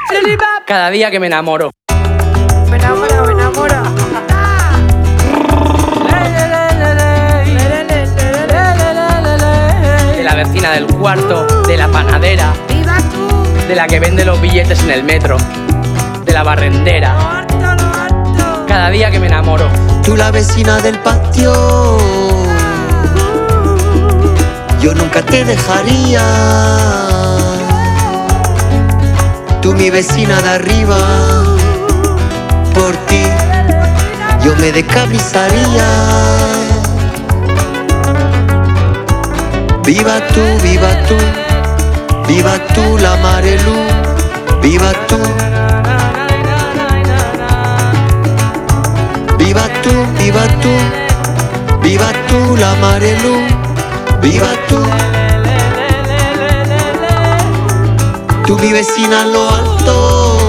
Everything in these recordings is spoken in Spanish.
Cada día que me enamoro. Me enamora, me enamora. De la vecina del cuarto, de la panadera, ¡Viva tú! de la que vende los billetes en el metro, de la barrendera. Lo harto. Cada día que me enamoro. Tú la vecina del patio, yo nunca te dejaría. Tú mi vecina de arriba, por ti yo me decabrizaría. Viva tú, viva tú, viva tú la Marelú, viva tú. Viva tú, viva tú, viva tú la Marelú, viva tú. Tú mi vecina en lo alto,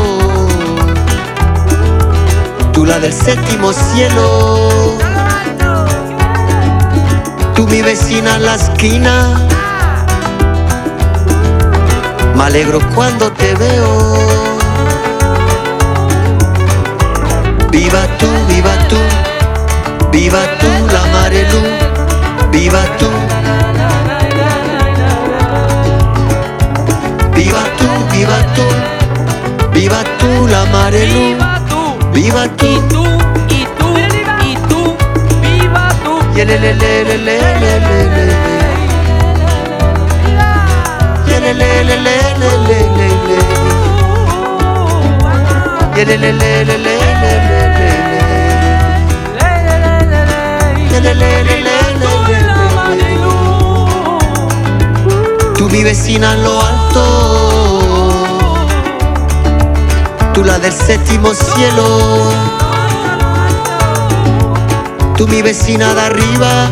tú la del séptimo cielo. Tú mi vecina en la esquina, me alegro cuando te veo. Viva tú, viva tú, viva tú la Marelú, viva tú. Viva tú, viva tú, viva tú la Marelú, viva tú. Y tú, y tú, y tú, viva tú. Yelelelelelelelele. Yelelelelelelelele. Yelelelelelelelele. Tú mi vecina en lo alto, tú la del séptimo cielo. Tú mi vecina de arriba,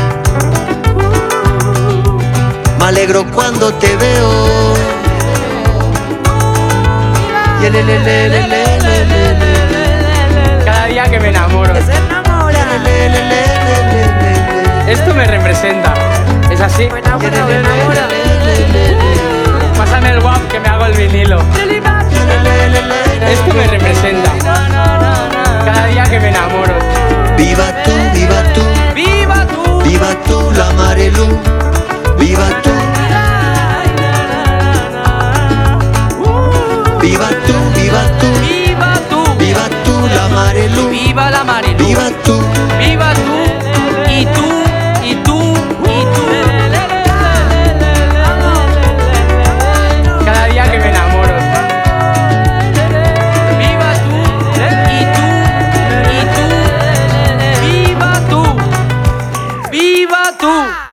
me alegro cuando te veo. Cada día que me enamoro. Se enamora. Esto me representa. ¿Es así? Me enamora, me enamora. Pásame el WAP que me hago el vinilo. Esto me representa. Cada día que me enamoro. Viva tú, viva tú, ¡Viva tú! viva tú la Marelú, viva tú. Viva tú,